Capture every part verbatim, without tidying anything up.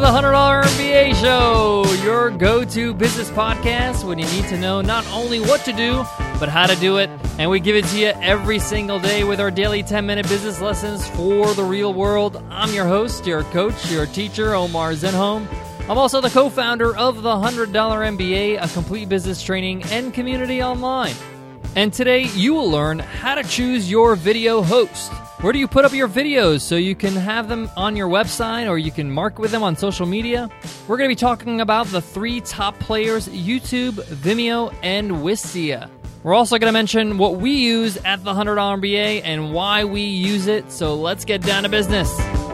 one hundred dollar M B A Show, your go-to business podcast when you need to know not only what to do, but how to do it. And we give it to you every single day with our daily ten-minute business lessons for the real world. I'm your host, your coach, your teacher, Omar Zenhom. I'm also the co-founder of the one hundred dollar M B A, a complete business training and community online. And today you will learn how to choose your video host. Where do you put up your videos so you can have them on your website or you can market with them on social media? We're going to be talking about the three top players, YouTube, Vimeo, and Wistia. We're also going to mention what we use at the one hundred dollar M B A and why we use it. So let's get down to business.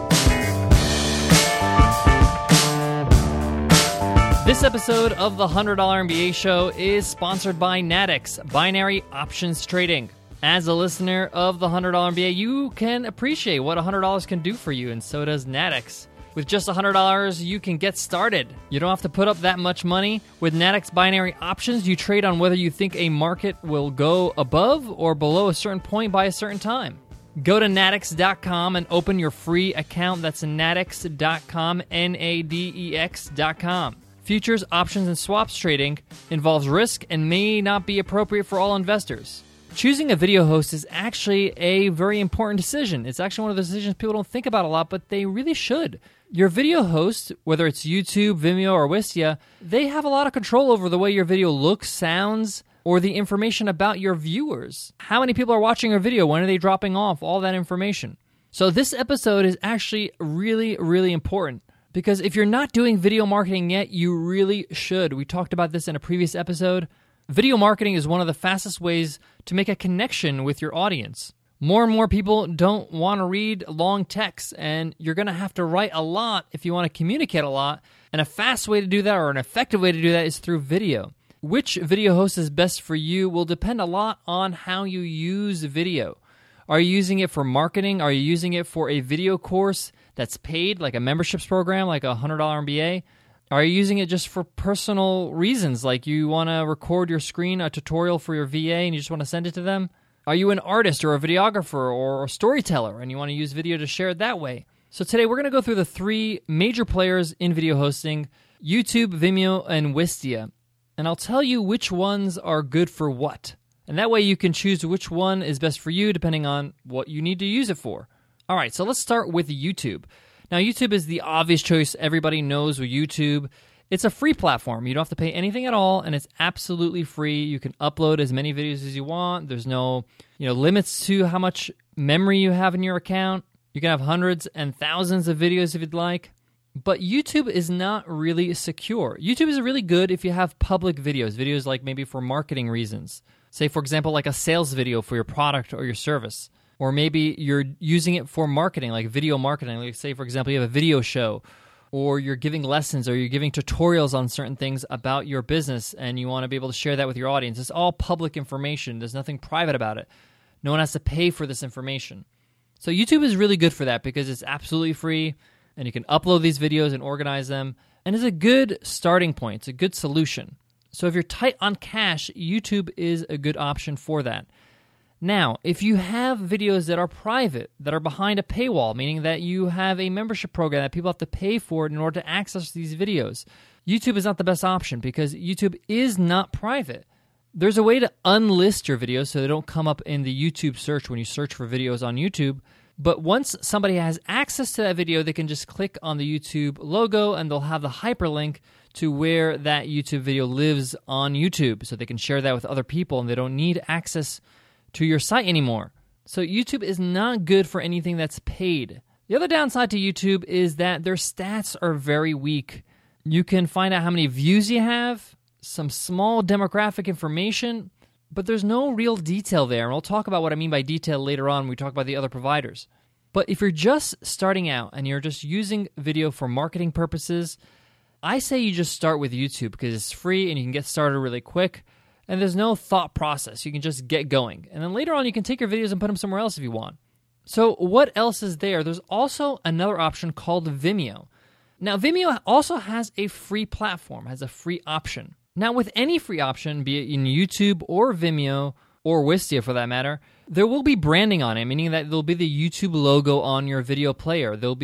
This episode of the one hundred dollar M B A Show is sponsored by Nadex, Binary Options Trading. As a listener of the one hundred dollar M B A, you can appreciate what one hundred dollars can do for you, and so does Nadex. With just one hundred dollars, you can get started. You don't have to put up that much money. With Nadex Binary Options, you trade on whether you think a market will go above or below a certain point by a certain time. Go to nadex dot com and open your free account. That's nadex dot com, N A D E X dot com. Futures, options, and swaps trading involves risk and may not be appropriate for all investors. Choosing a video host is actually a very important decision. It's actually one of the decisions people don't think about a lot, but they really should. Your video host, whether it's YouTube, Vimeo, or Wistia, they have a lot of control over the way your video looks, sounds, or the information about your viewers. How many people are watching your video? When are they dropping off? All that information. So this episode is actually really, really important. Because if you're not doing video marketing yet, you really should. We talked about this in a previous episode. Video marketing is one of the fastest ways to make a connection with your audience. More and more people don't want to read long texts, and you're going to have to write a lot if you want to communicate a lot. And a fast way to do that, or an effective way to do that, is through video. Which video host is best for you will depend a lot on how you use video. Are you using it for marketing? Are you using it for a video course that's paid, like a memberships program, like a one hundred dollar M B A? Are you using it just for personal reasons, like you want to record your screen, a tutorial for your V A, and you just want to send it to them? Are you an artist or a videographer or a storyteller, and you want to use video to share it that way? So today we're going to go through the three major players in video hosting, YouTube, Vimeo, and Wistia. And I'll tell you which ones are good for what. And that way you can choose which one is best for you depending on what you need to use it for. All right, so let's start with YouTube. Now, YouTube is the obvious choice. Everybody knows with YouTube. It's a free platform. You don't have to pay anything at all, and it's absolutely free. You can upload as many videos as you want. There's no, you know, limits to how much memory you have in your account. You can have hundreds and thousands of videos if you'd like. But YouTube is not really secure. YouTube is really good if you have public videos, videos like maybe for marketing reasons. Say, for example, like a sales video for your product or your service. Or maybe you're using it for marketing, like video marketing. Like say, for example, you have a video show, or you're giving lessons, or you're giving tutorials on certain things about your business, and you want to be able to share that with your audience. It's all public information. There's nothing private about it. No one has to pay for this information. So YouTube is really good for that because it's absolutely free, and you can upload these videos and organize them, and it's a good starting point. It's a good solution. So if you're tight on cash, YouTube is a good option for that. Now, if you have videos that are private, that are behind a paywall, meaning that you have a membership program that people have to pay for in order to access these videos, YouTube is not the best option because YouTube is not private. There's a way to unlist your videos so they don't come up in the YouTube search when you search for videos on YouTube. But once somebody has access to that video, they can just click on the YouTube logo and they'll have the hyperlink to where that YouTube video lives on YouTube. So they can share that with other people and they don't need access to your site anymore. So YouTube is not good for anything that's paid. The other downside to YouTube is that their stats are very weak. You can find out how many views you have, some small demographic information, but there's no real detail there. And we'll talk about what I mean by detail later on when we talk about the other providers. But if you're just starting out and you're just using video for marketing purposes, I say you just start with YouTube because it's free and you can get started really quick. And there's no thought process. You can just get going. And then later on, you can take your videos and put them somewhere else if you want. So what else is there? There's also another option called Vimeo. Now, Vimeo also has a free platform, has a free option. Now, with any free option, be it in YouTube or Vimeo or Wistia for that matter, there will be branding on it, meaning that there'll be the YouTube logo on your video player. There'll be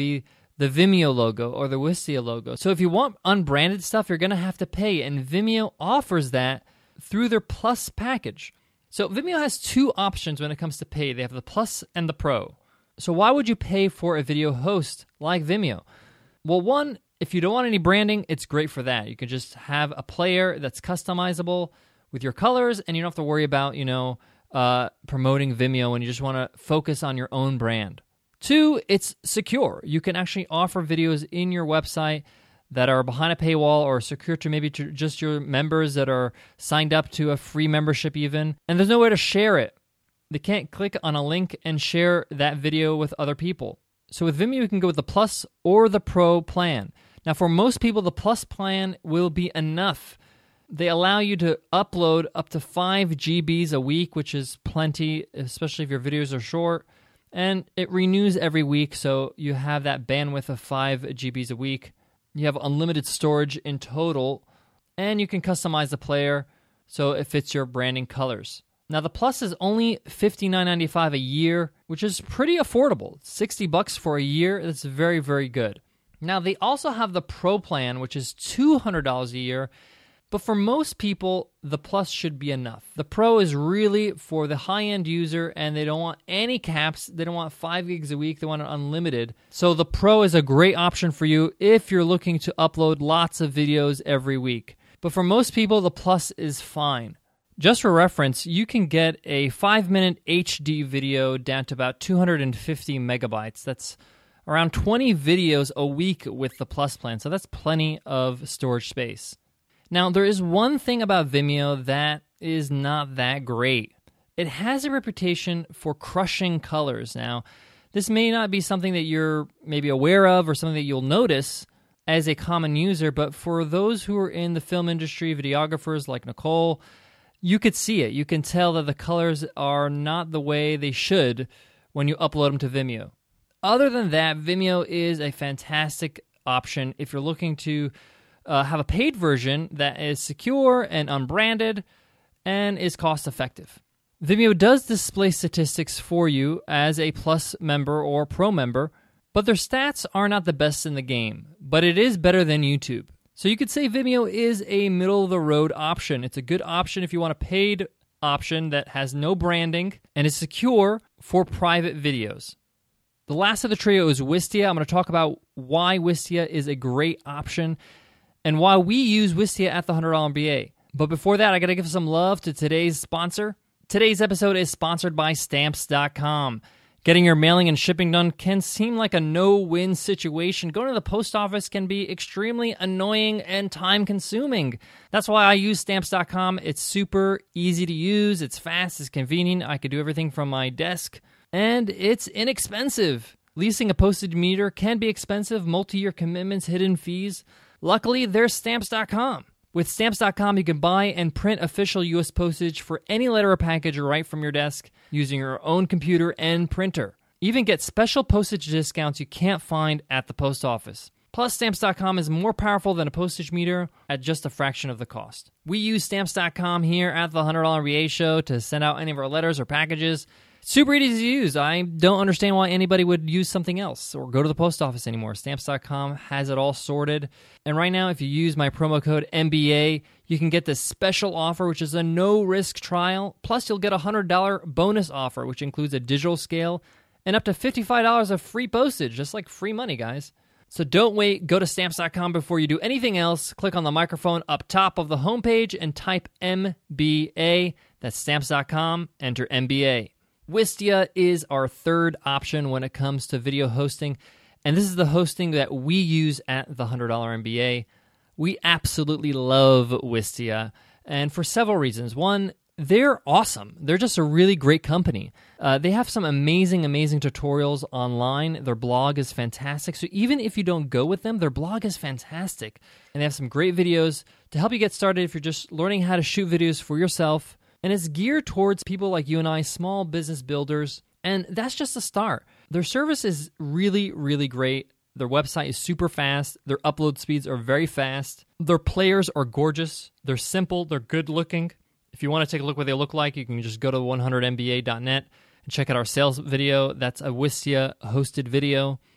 the Vimeo logo or the Wistia logo. So if you want unbranded stuff, you're going to have to pay, and Vimeo offers that through their Plus package. So Vimeo has two options when it comes to pay. They have the Plus and the Pro. So why would you pay for a video host like Vimeo? Well, one, if you don't want any branding, it's great for that. You can just have a player that's customizable with your colors, and you don't have to worry about, you know, uh, promoting Vimeo, and you just want to focus on your own brand. Two, it's secure. You can actually offer videos in your website that are behind a paywall or secure to maybe to just your members that are signed up to a free membership even, and there's no way to share it. They can't click on a link and share that video with other people. So with Vimeo, you can go with the Plus or the Pro plan. Now, for most people, the Plus plan will be enough. They allow you to upload up to five G Bs a week, which is plenty, especially if your videos are short. And it renews every week, so you have that bandwidth of five G Bs a week. You have unlimited storage in total, and you can customize the player so it fits your branding colors. Now, the Plus is only fifty-nine ninety-five a year, which is pretty affordable. sixty bucks for a year. That's very, very good. Now, they also have the Pro plan, which is two hundred dollars a year. But for most people, the Plus should be enough. The Pro is really for the high-end user, and they don't want any caps. They don't want five gigs a week. They want it unlimited. So the Pro is a great option for you if you're looking to upload lots of videos every week. But for most people, the Plus is fine. Just for reference, you can get a five-minute H D video down to about two hundred fifty megabytes. That's around twenty videos a week with the Plus plan, so that's plenty of storage space. Now, there is one thing about Vimeo that is not that great. It has a reputation for crushing colors. Now, this may not be something that you're maybe aware of or something that you'll notice as a common user, but for those who are in the film industry, videographers like Nicole, you could see it. You can tell that the colors are not the way they should when you upload them to Vimeo. Other than that, Vimeo is a fantastic option if you're looking to Uh, have a paid version that is secure and unbranded and is cost-effective. Vimeo does display statistics for you as a Plus member or Pro member, but their stats are not the best in the game, but it is better than YouTube. So you could say Vimeo is a middle-of-the-road option. It's a good option if you want a paid option that has no branding and is secure for private videos. The last of the trio is Wistia. I'm going to talk about why Wistia is a great option and why we use Wistia at the one hundred dollar M B A. But before that, I got to give some love to today's sponsor. Today's episode is sponsored by Stamps dot com. Getting your mailing and shipping done can seem like a no-win situation. Going to the post office can be extremely annoying and time-consuming. That's why I use Stamps dot com. It's super easy to use. It's fast. It's convenient. I can do everything from my desk. And it's inexpensive. Leasing a postage meter can be expensive. Multi-year commitments, hidden fees. Luckily, there's Stamps dot com. With Stamps dot com, you can buy and print official U S postage for any letter or package right from your desk using your own computer and printer. Even get special postage discounts you can't find at the post office. Plus, Stamps dot com is more powerful than a postage meter at just a fraction of the cost. We use Stamps dot com here at the one hundred dollar M B A show to send out any of our letters or packages. Super easy to use. I don't understand why anybody would use something else or go to the post office anymore. Stamps dot com has it all sorted. And right now, if you use my promo code M B A, you can get this special offer, which is a no-risk trial. Plus, you'll get a one hundred dollar bonus offer, which includes a digital scale and up to fifty-five dollars of free postage, just like free money, guys. So don't wait. Go to Stamps dot com before you do anything else. Click on the microphone up top of the homepage and type M B A. That's Stamps dot com. Enter M B A. Wistia is our third option when it comes to video hosting, and this is the hosting that we use at the one hundred dollar M B A. We absolutely love Wistia, and for several reasons. One, they're awesome. They're just a really great company. Uh, they have some amazing, amazing tutorials online. Their blog is fantastic, so even if you don't go with them, their blog is fantastic, and they have some great videos to help you get started if you're just learning how to shoot videos for yourself. And it's geared towards people like you and I, small business builders, and that's just a start. Their service is really, really great. Their website is super fast. Their upload speeds are very fast. Their players are gorgeous. They're simple. They're good looking. If you want to take a look what they look like, you can just go to one hundred M B A dot net and check out our sales video. That's a Wistia hosted video.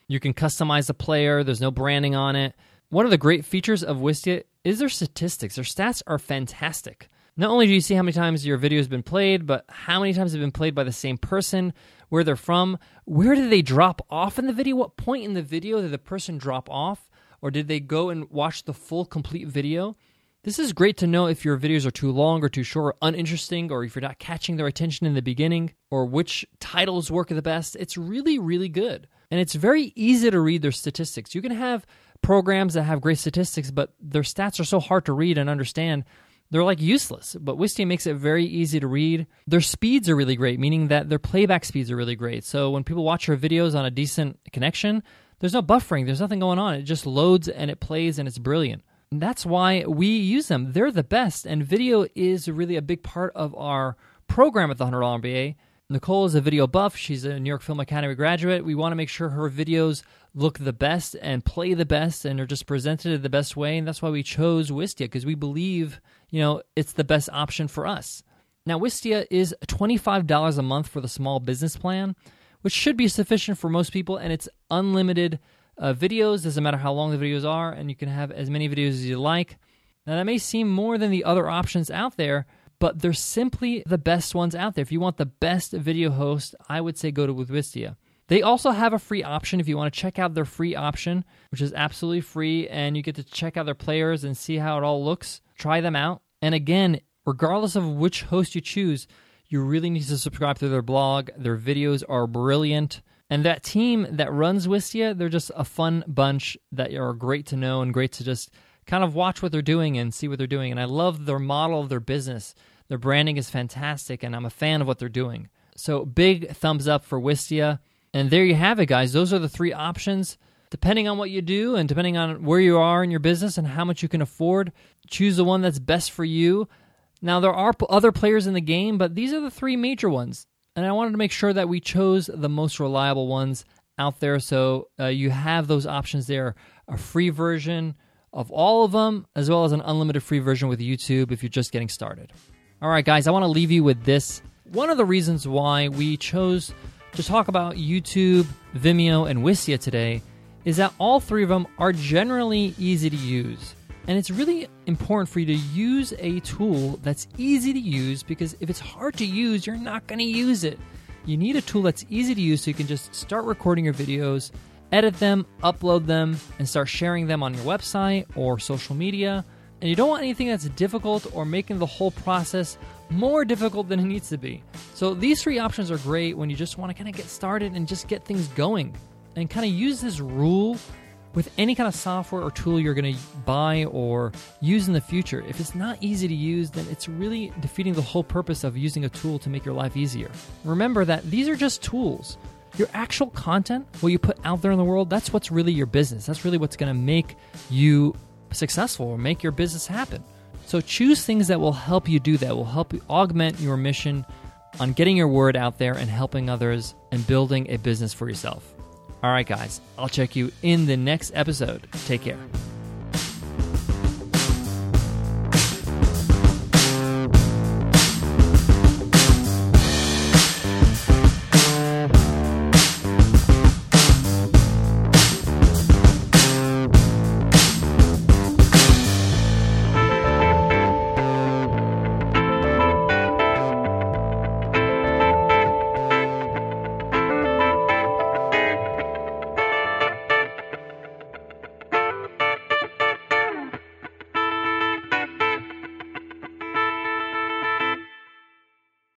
You can customize the player. There's no branding on it. One of the great features of Wistia is their statistics. Their stats are fantastic. Not only do you see how many times your video has been played, but how many times have been played by the same person, where they're from, where did they drop off in the video, what point in the video did the person drop off, or did they go and watch the full complete video? This is great to know if your videos are too long or too short or uninteresting, or if you're not catching their attention in the beginning, or which titles work the best. It's really, really good. And it's very easy to read their statistics. You can have programs that have great statistics, but their stats are so hard to read and understand, they're like useless. But Wistia makes it very easy to read. Their speeds are really great, meaning that their playback speeds are really great. So when people watch your videos on a decent connection, there's no buffering, there's nothing going on. It just loads and it plays and it's brilliant. And that's why we use them. They're the best, and video is really a big part of our program at the one hundred dollar M B A. Nicole is a video buff. She's a New York Film Academy graduate. We want to make sure her videos look the best and play the best and are just presented the best way, and that's why we chose Wistia, because we believe, you know, it's the best option for us. Now, Wistia is twenty-five dollars a month for the small business plan, which should be sufficient for most people, and it's unlimited uh, videos. Doesn't matter how long the videos are, and you can have as many videos as you like. Now, that may seem more than the other options out there, but they're simply the best ones out there. If you want the best video host, I would say go to with Wistia. They also have a free option if you want to check out their free option, which is absolutely free, and you get to check out their players and see how it all looks. Try them out. And again, regardless of which host you choose, you really need to subscribe to their blog. Their videos are brilliant. And that team that runs Wistia, they're just a fun bunch that are great to know and great to just kind of watch what they're doing and see what they're doing. And I love their model of their business. Their branding is fantastic, and I'm a fan of what they're doing. So big thumbs up for Wistia. And there you have it, guys. Those are the three options. Depending on what you do and depending on where you are in your business and how much you can afford, choose the one that's best for you. Now, there are other players in the game, but these are the three major ones. And I wanted to make sure that we chose the most reliable ones out there. So uh, you have those options there, a free version of all of them, as well as an unlimited free version with YouTube if you're just getting started. All right, guys, I want to leave you with this. One of the reasons why we chose to talk about YouTube, Vimeo, and Wistia today is that all three of them are generally easy to use. And it's really important for you to use a tool that's easy to use, because if it's hard to use, you're not going to use it. You need a tool that's easy to use so you can just start recording your videos, edit them, upload them, and start sharing them on your website or social media. And you don't want anything that's difficult or making the whole process more difficult than it needs to be. So these three options are great when you just want to kind of get started and just get things going. And kind of use this rule with any kind of software or tool you're going to buy or use in the future. If it's not easy to use, then it's really defeating the whole purpose of using a tool to make your life easier. Remember that these are just tools. Your actual content, what you put out there in the world, that's what's really your business. That's really what's going to make you successful or make your business happen. So choose things that will help you do that, will help you augment your mission on getting your word out there and helping others and building a business for yourself. All right, guys, I'll check you in the next episode. Take care.